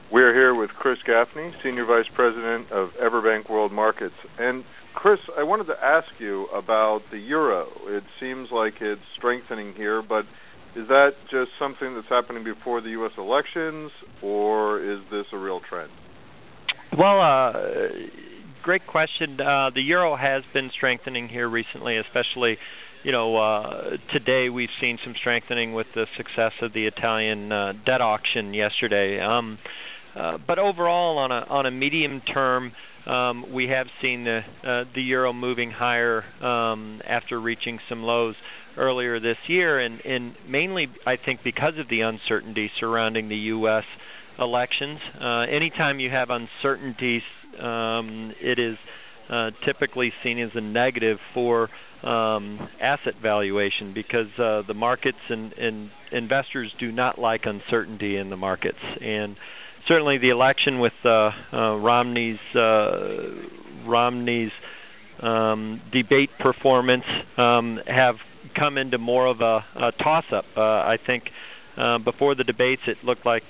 We're here with Chris Gaffney, Senior Vice President of Everbank World Markets. And Chris, I wanted to ask you about the euro. It seems like it's strengthening here, but is that just something that's happening before the U.S. elections, or is this a real trend? Well, great question. The euro has been strengthening here recently, especially, today we've seen some strengthening with the success of the Italian debt auction yesterday. But overall, on a medium term, we have seen the euro moving higher after reaching some lows earlier this year, and mainly, I think, because of the uncertainty surrounding the U.S. elections. Anytime you have uncertainties, it is typically seen as a negative for asset valuation because the markets and investors do not like uncertainty in the markets. And certainly the election with Romney's debate performance have come into more of a toss-up. I think before the debates, it looked like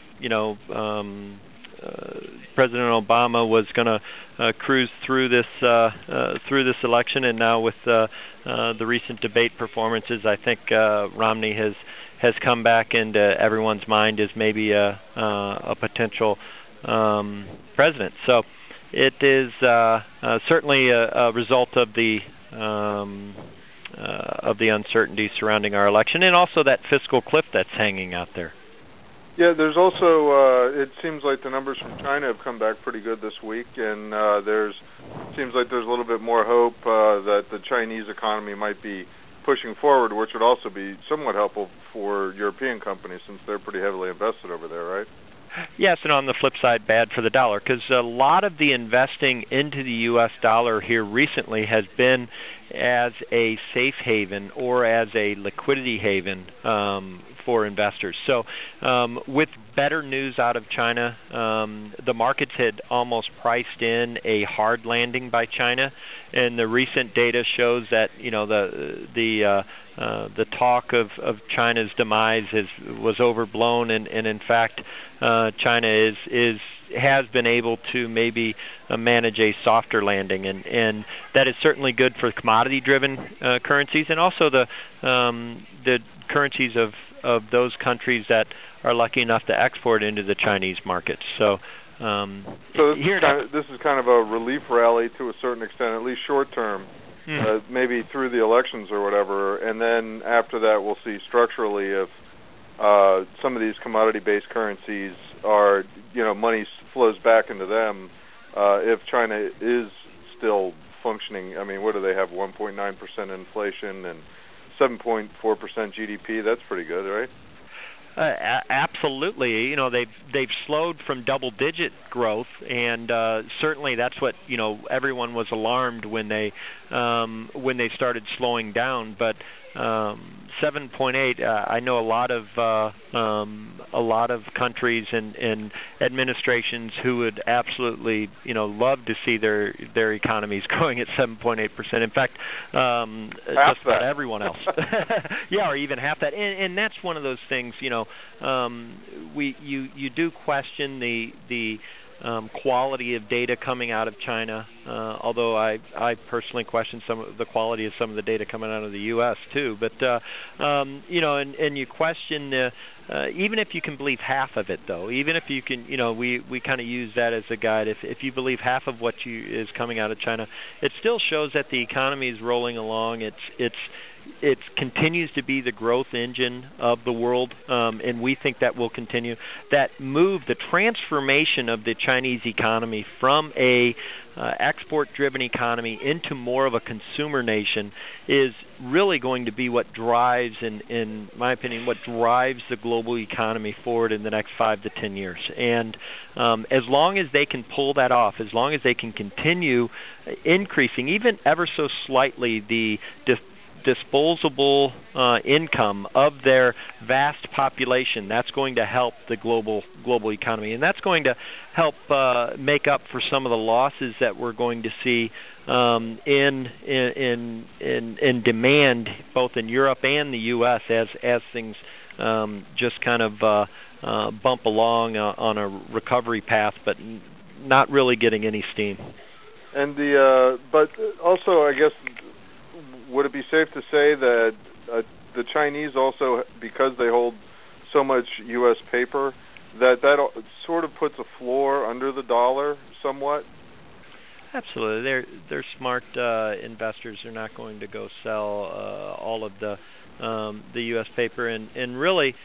President Obama was going to cruise through this election, and now with the recent debate performances, I think Romney has come back into everyone's mind as maybe a potential president. So it is certainly a result of the uncertainty surrounding our election, and also that fiscal cliff that's hanging out there. Yeah, there's also, it seems like the numbers from China have come back pretty good this week, and seems like there's a little bit more hope that the Chinese economy might be pushing forward, which would also be somewhat helpful for European companies since they're pretty heavily invested over there, right? Yes, and on the flip side, bad for the dollar, because a lot of the investing into the U.S. dollar here recently has been as a safe haven or as a liquidity haven for investors. So with better news out of China, the markets had almost priced in a hard landing by China, and the recent data shows that the talk of China's demise was overblown, and in fact, China has been able to maybe manage a softer landing, and that is certainly good for commodity-driven currencies, and also the currencies of those countries that are lucky enough to export into the Chinese markets. So this is kind of a relief rally to a certain extent, at least short term. Maybe through the elections or whatever, and then after that we'll see structurally if some of these commodity-based currencies are, money flows back into them. If China is still functioning, I mean, what do they have, 1.9% inflation and 7.4% GDP? That's pretty good, right? Absolutely. They've slowed from double-digit growth, and certainly that's what everyone was alarmed when they started slowing down. But 7.8, I know a lot of countries and administrations who would absolutely love to see their economies growing at 7.8%. In fact, just about everyone else, yeah, or even half that. And that's one of those things. You do question the quality of data coming out of China, although I personally question some of the quality of some of the data coming out of the U.S. too. But and you question even if you can believe half of it, though, even if you can, we kind of use that as a guide. If you believe half of what is coming out of China, it still shows that the economy is rolling along. It continues to be the growth engine of the world, and we think that will continue. That move, the transformation of the Chinese economy from a export-driven economy into more of a consumer nation is really going to be what drives, in my opinion, what drives the global economy forward in the next 5 to 10 years. And as long as they can pull that off, as long as they can continue increasing, even ever so slightly, the disposable income of their vast population, that's going to help the global economy, and that's going to help make up for some of the losses that we're going to see in demand both in Europe and the U.S. as things just kind of bump along on a recovery path, but not really getting any steam. And but also, I guess, would it be safe to say that the Chinese also, because they hold so much U.S. paper, that sort of puts a floor under the dollar somewhat? Absolutely, they're smart investors. They're not going to go sell all of the U.S. paper, and really.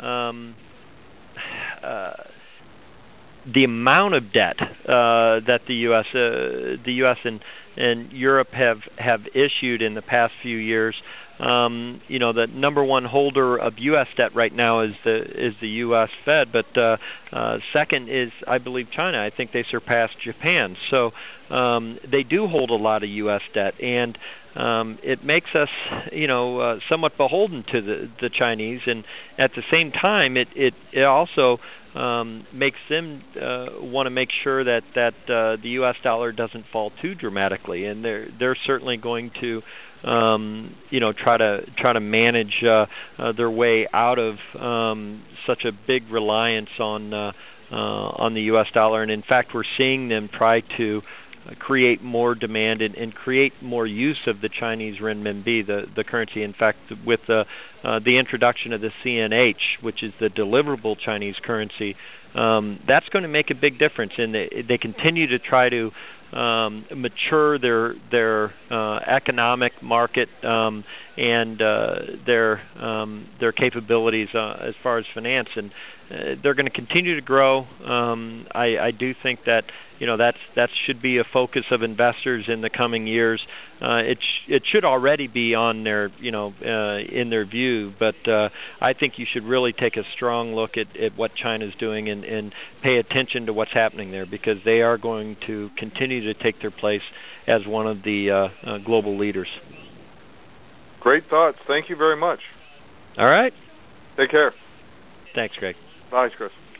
The amount of debt that the U.S. and Europe have issued in the past few years, the number one holder of U.S. debt right now is the U.S. Fed, but second is, I believe, China. I think they surpassed Japan. So they do hold a lot of U.S. debt, and it makes us, somewhat beholden to the Chinese, and at the same time, it also makes them want to make sure that the U.S. dollar doesn't fall too dramatically, and they're certainly going to try to manage their way out of such a big reliance on the U.S. dollar, and in fact, we're seeing them try to create more demand and create more use of the Chinese renminbi, the currency. In fact, with the introduction of the CNH, which is the deliverable Chinese currency, that's going to make a big difference. And they continue to try to mature their economic market and their capabilities as far as finance, and they're going to continue to grow. I do think that that should be a focus of investors in the coming years. It should already be on their in their view, but I think you should really take a strong look at what China's doing and pay attention to what's happening there, because they are going to continue to take their place as one of the global leaders. Great thoughts. Thank you very much. All right. Take care. Thanks, Greg. Bye, Chris.